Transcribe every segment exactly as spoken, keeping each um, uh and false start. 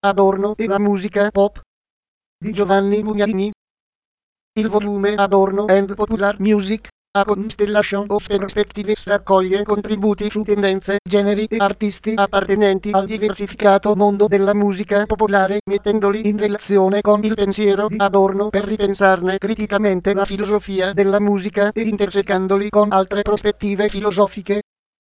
Adorno e la musica pop di Giovanni Mugnini. Il volume Adorno and Popular Music, a Constellation of Perspectives raccoglie contributi su tendenze, generi e artisti appartenenti al diversificato mondo della musica popolare, mettendoli in relazione con il pensiero di Adorno per ripensarne criticamente la filosofia della musica e intersecandoli con altre prospettive filosofiche.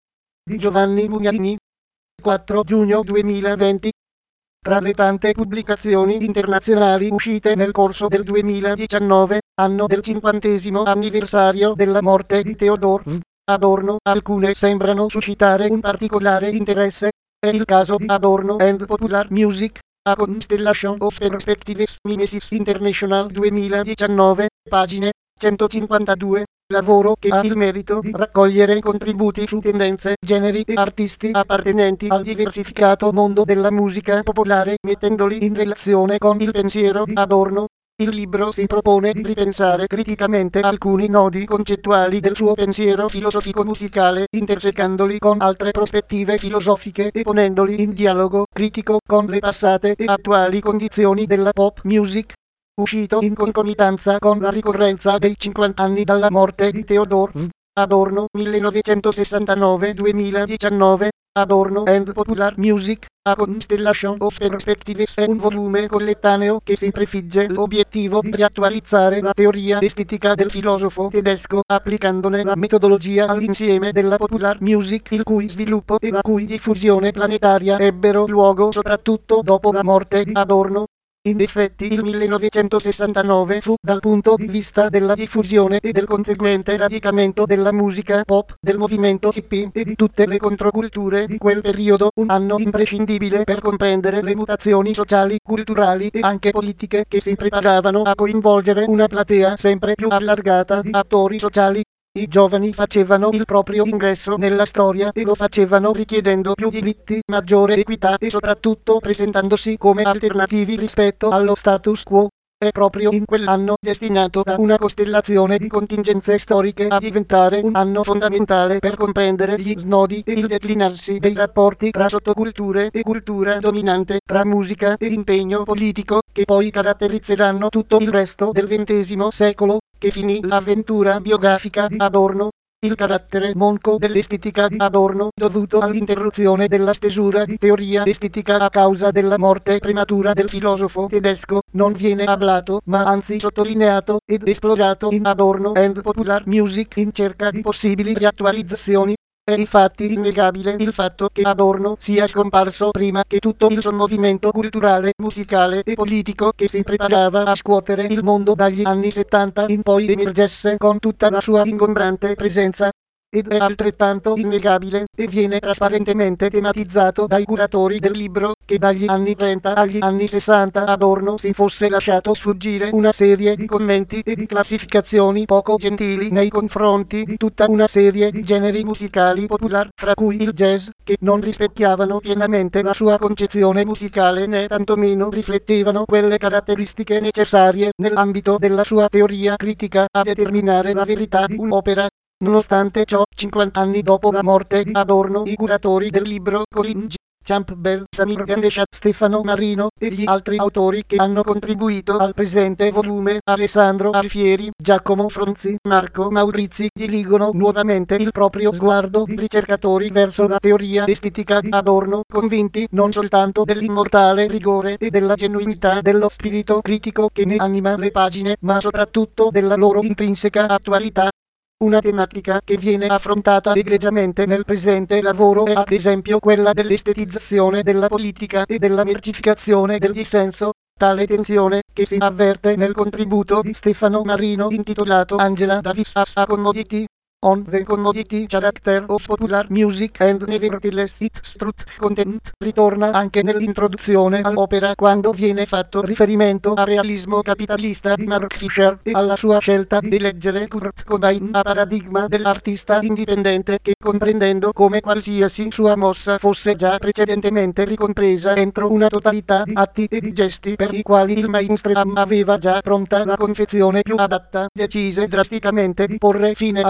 Di Giovanni Mugnini. quattro giugno duemilaventi. Tra le tante pubblicazioni internazionali uscite nel corso del duemiladiciannove, anno del cinquantesimo anniversario della morte di Theodor W. Adorno, alcune sembrano suscitare un particolare interesse. È il caso di Adorno and Popular Music, a Constellation of Perspectives Mimesis International duemiladiciannove, pagine centocinquantadue, lavoro che ha il merito di raccogliere contributi su tendenze, generi e artisti appartenenti al diversificato mondo della musica popolare, mettendoli in relazione con il pensiero di Adorno. Il libro si propone di ripensare criticamente alcuni nodi concettuali del suo pensiero filosofico-musicale, intersecandoli con altre prospettive filosofiche e ponendoli in dialogo critico con le passate e attuali condizioni della pop music. Uscito in concomitanza con la ricorrenza dei cinquanta anni dalla morte di Theodor W. Adorno millenovecentosessantanove duemiladiciannove, Adorno and Popular Music, a Constellation of Perspectives è un volume collettaneo che si prefigge l'obiettivo di riattualizzare la teoria estetica del filosofo tedesco, applicandone la metodologia all'insieme della popular music, il cui sviluppo e la cui diffusione planetaria ebbero luogo soprattutto dopo la morte di Adorno. In effetti il millenovecentosessantanove fu, dal punto di vista della diffusione e del conseguente radicamento della musica pop, del movimento hippie e di tutte le controculture di quel periodo, un anno imprescindibile per comprendere le mutazioni sociali, culturali e anche politiche che si preparavano a coinvolgere una platea sempre più allargata di attori sociali. I giovani facevano il proprio ingresso nella storia e lo facevano richiedendo più diritti, maggiore equità e soprattutto presentandosi come alternativi rispetto allo status quo. È proprio in quell'anno, destinato da una costellazione di contingenze storiche a diventare un anno fondamentale per comprendere gli snodi e il declinarsi dei rapporti tra sottoculture e cultura dominante, tra musica e impegno politico, che poi caratterizzeranno tutto il resto del ventesimo secolo, che finì l'avventura biografica di Adorno. Il carattere monco dell'estetica di Adorno, dovuto all'interruzione della stesura di teoria estetica a causa della morte prematura del filosofo tedesco, non viene ablato, ma anzi sottolineato ed esplorato in Adorno and Popular Music in cerca di possibili riattualizzazioni. È infatti innegabile il fatto che Adorno sia scomparso prima che tutto il sommovimento culturale, musicale e politico che si preparava a scuotere il mondo dagli anni settanta in poi emergesse con tutta la sua ingombrante presenza. Ed è altrettanto innegabile, e viene trasparentemente tematizzato dai curatori del libro, che dagli anni trenta agli anni sessanta Adorno si fosse lasciato sfuggire una serie di commenti e di classificazioni poco gentili nei confronti di tutta una serie di generi musicali popolari, fra cui il jazz, che non rispecchiavano pienamente la sua concezione musicale né tantomeno riflettevano quelle caratteristiche necessarie nell'ambito della sua teoria critica a determinare la verità di un'opera. Nonostante ciò, cinquanta anni dopo la morte di Adorno, i curatori del libro, Colin G. Campbell, Samir Gandesha, Stefano Marino e gli altri autori che hanno contribuito al presente volume, Alessandro Alfieri, Giacomo Fronzi, Marco Maurizi, dirigono nuovamente il proprio sguardo di ricercatori verso la teoria estetica di Adorno, convinti non soltanto dell'immortale rigore e della genuinità dello spirito critico che ne anima le pagine, ma soprattutto della loro intrinseca attualità. Una tematica che viene affrontata egregiamente nel presente lavoro è ad esempio quella dell'estetizzazione della politica e della mercificazione del dissenso. Tale tensione, che si avverte nel contributo di Stefano Marino intitolato Angela Davis as a Commodity, on the commodity character of popular music and nevertheless its truth content, ritorna anche nell'introduzione all'opera quando viene fatto riferimento al realismo capitalista di Mark Fisher e alla sua scelta di eleggere Kurt Cobain a paradigma dell'artista indipendente che, comprendendo come qualsiasi sua mossa fosse già precedentemente ricompresa entro una totalità di atti e di gesti per i quali il mainstream aveva già pronta la confezione più adatta, decise drasticamente di porre fine alla sua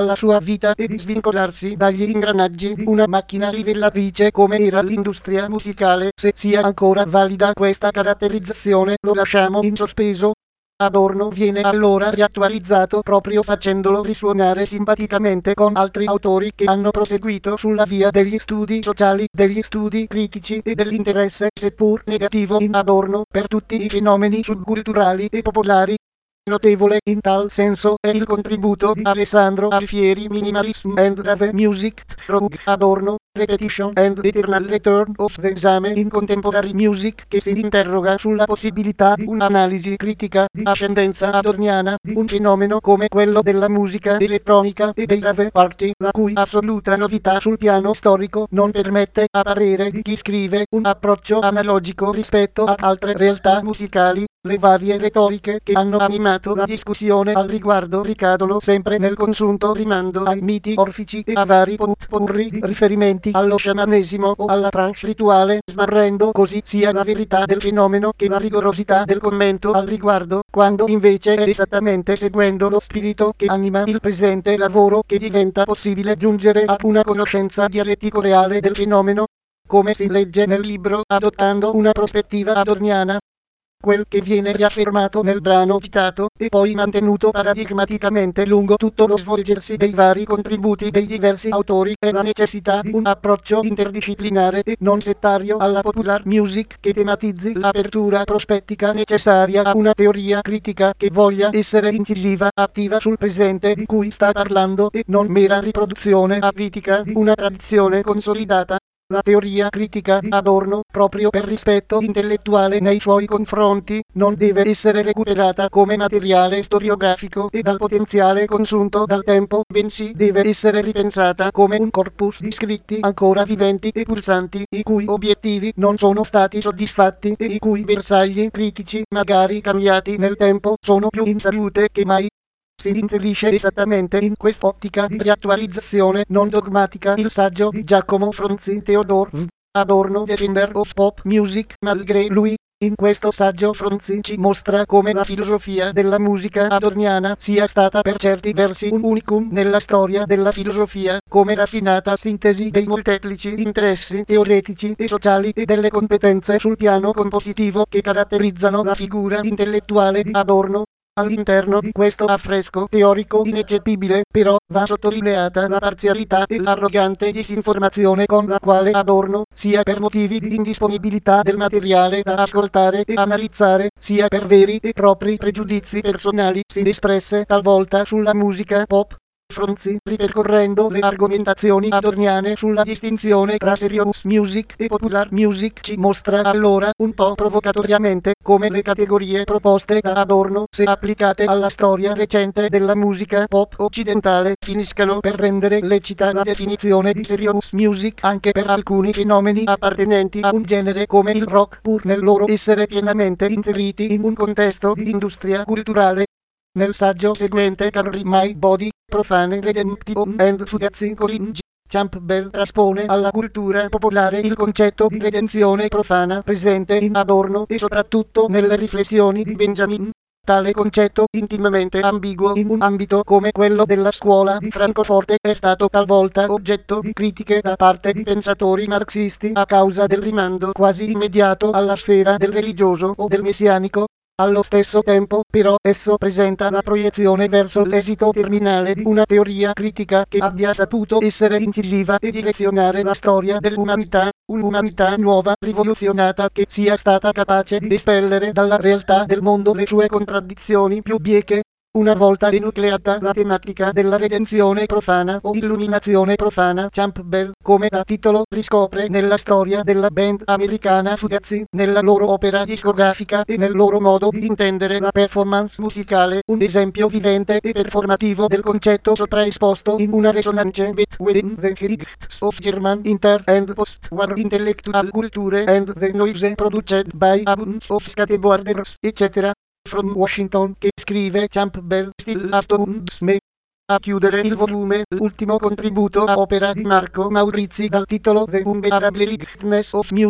vita e di svincolarsi dagli ingranaggi di una macchina livellatrice come era l'industria musicale. Se sia ancora valida questa caratterizzazione lo lasciamo in sospeso. Adorno viene allora riattualizzato proprio facendolo risuonare simpaticamente con altri autori che hanno proseguito sulla via degli studi sociali, degli studi critici e dell'interesse, seppur negativo, in Adorno per tutti i fenomeni subculturali e popolari. Notevole in tal senso è il contributo di Alessandro Alfieri, Minimalism and Rave Music, Rogue Adorno, Repetition and Eternal Return of the Exame in Contemporary Music, che si interroga sulla possibilità di un'analisi critica di ascendenza adorniana di un fenomeno come quello della musica elettronica e dei rave party, la cui assoluta novità sul piano storico non permette, a parere di chi scrive, un approccio analogico rispetto ad altre realtà musicali. Le varie retoriche che hanno animato la discussione al riguardo ricadono sempre nel consunto rimando ai miti orfici e a vari potpourri di riferimenti allo sciamanesimo o alla trance rituale, smarrendo così sia la verità del fenomeno che la rigorosità del commento al riguardo, quando invece è esattamente seguendo lo spirito che anima il presente lavoro che diventa possibile giungere a una conoscenza dialettico-reale del fenomeno, come si legge nel libro, adottando una prospettiva adorniana. Quel che viene riaffermato nel brano citato, e poi mantenuto paradigmaticamente lungo tutto lo svolgersi dei vari contributi dei diversi autori, è la necessità di un approccio interdisciplinare e non settario alla popular music che tematizzi l'apertura prospettica necessaria a una teoria critica che voglia essere incisiva, attiva sul presente di cui sta parlando e non mera riproduzione avitica di una tradizione consolidata. La teoria critica di Adorno, proprio per rispetto intellettuale nei suoi confronti, non deve essere recuperata come materiale storiografico e dal potenziale consunto dal tempo, bensì deve essere ripensata come un corpus di scritti ancora viventi e pulsanti, i cui obiettivi non sono stati soddisfatti e i cui bersagli critici, magari cambiati nel tempo, sono più in salute che mai. Si inserisce esattamente in quest'ottica di riattualizzazione non dogmatica il saggio di Giacomo Fronzi Theodor V. Adorno, Defender of Pop Music, malgré lui. In questo saggio Fronzi ci mostra come la filosofia della musica adorniana sia stata per certi versi un unicum nella storia della filosofia, come raffinata sintesi dei molteplici interessi teoretici e sociali e delle competenze sul piano compositivo che caratterizzano la figura intellettuale di Adorno. All'interno di questo affresco teorico ineccepibile, però, va sottolineata la parzialità e l'arrogante disinformazione con la quale Adorno, sia per motivi di indisponibilità del materiale da ascoltare e analizzare, sia per veri e propri pregiudizi personali, si espresse talvolta sulla musica pop. Fronzi, ripercorrendo le argomentazioni adorniane sulla distinzione tra serious music e popular music, ci mostra allora, un po' provocatoriamente, come le categorie proposte da Adorno, se applicate alla storia recente della musica pop occidentale, finiscano per rendere lecita la definizione di serious music anche per alcuni fenomeni appartenenti a un genere come il rock, pur nel loro essere pienamente inseriti in un contesto di industria culturale. Nel saggio seguente Carry My Body, Profane Redemption and Fugazi College, Campbell traspone alla cultura popolare il concetto di redenzione profana presente in Adorno e soprattutto nelle riflessioni di Benjamin. Tale concetto, intimamente ambiguo in un ambito come quello della scuola di Francoforte, è stato talvolta oggetto di critiche da parte di pensatori marxisti a causa del rimando quasi immediato alla sfera del religioso o del messianico. Allo stesso tempo, però, esso presenta la proiezione verso l'esito terminale di una teoria critica che abbia saputo essere incisiva e direzionare la storia dell'umanità, un'umanità nuova, rivoluzionata, che sia stata capace di espellere dalla realtà del mondo le sue contraddizioni più bieche. Una volta enucleata la tematica della redenzione profana o illuminazione profana, Campbell, come da titolo, riscopre nella storia della band americana Fugazi, nella loro opera discografica e nel loro modo di intendere la performance musicale, un esempio vivente e performativo del concetto sopraesposto in una resonance between the heritage of German inter- and post-war intellectual culture and the noise produced by a bunch of skateboarders, eccetera. From Washington, che scrive Campbell, still astounds me. A chiudere il volume, l'ultimo contributo a opera di Marco Maurizi dal titolo The Unbearable Greatness of Music,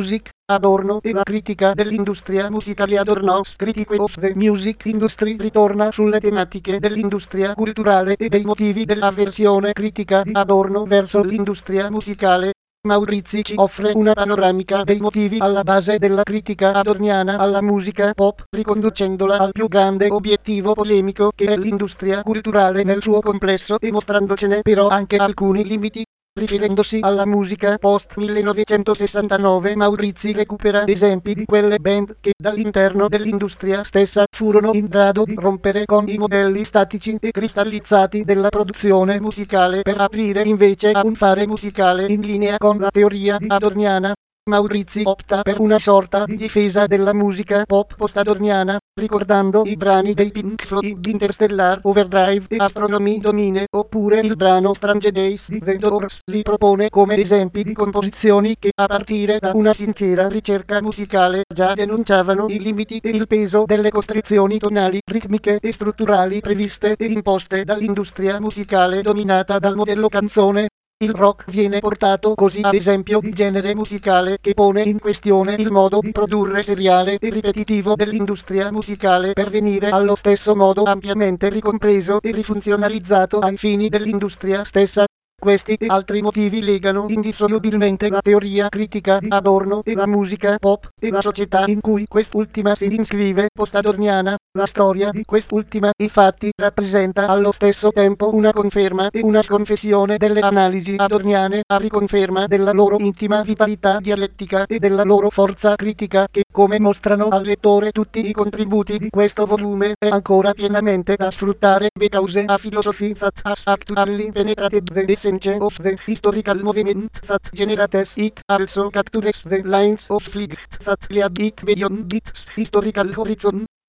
Adorno e la critica dell'industria musicale. Adorno's Critique of the Music Industry ritorna sulle tematiche dell'industria culturale e dei motivi dell'avversione critica di Adorno verso l'industria musicale. Maurizi ci offre una panoramica dei motivi alla base della critica adorniana alla musica pop, riconducendola al più grande obiettivo polemico che è l'industria culturale nel suo complesso e mostrandocene però anche alcuni limiti. Riferendosi alla musica post millenovecentosessantanove, Maurizi recupera esempi di quelle band che dall'interno dell'industria stessa furono in grado di rompere con i modelli statici e cristallizzati della produzione musicale per aprire invece a un fare musicale in linea con la teoria di adorniana. Maurizi opta per una sorta di difesa della musica pop post-adorniana, ricordando i brani dei Pink Floyd, Interstellar Overdrive e Astronomy Domine, oppure il brano Strange Days di The Doors. Li propone come esempi di composizioni che, a partire da una sincera ricerca musicale, già denunciavano i limiti e il peso delle costrizioni tonali, ritmiche e strutturali previste e imposte dall'industria musicale dominata dal modello canzone. Il rock viene portato così ad esempio di genere musicale che pone in questione il modo di produrre seriale e ripetitivo dell'industria musicale per venire allo stesso modo ampiamente ricompreso e rifunzionalizzato ai fini dell'industria stessa. Questi e altri motivi legano indissolubilmente la teoria critica di Adorno e la musica pop e la società in cui quest'ultima si inscrive post-adorniana. La storia di quest'ultima, infatti, rappresenta allo stesso tempo una conferma e una sconfessione delle analisi adorniane, a riconferma della loro intima vitalità dialettica e della loro forza critica che, come mostrano al lettore tutti i contributi di questo volume, è ancora pienamente da sfruttare because a philosophy that has actually penetrated the essence of the historical movement that generates it also captures the lines of flight that lead it beyond its historical horizon.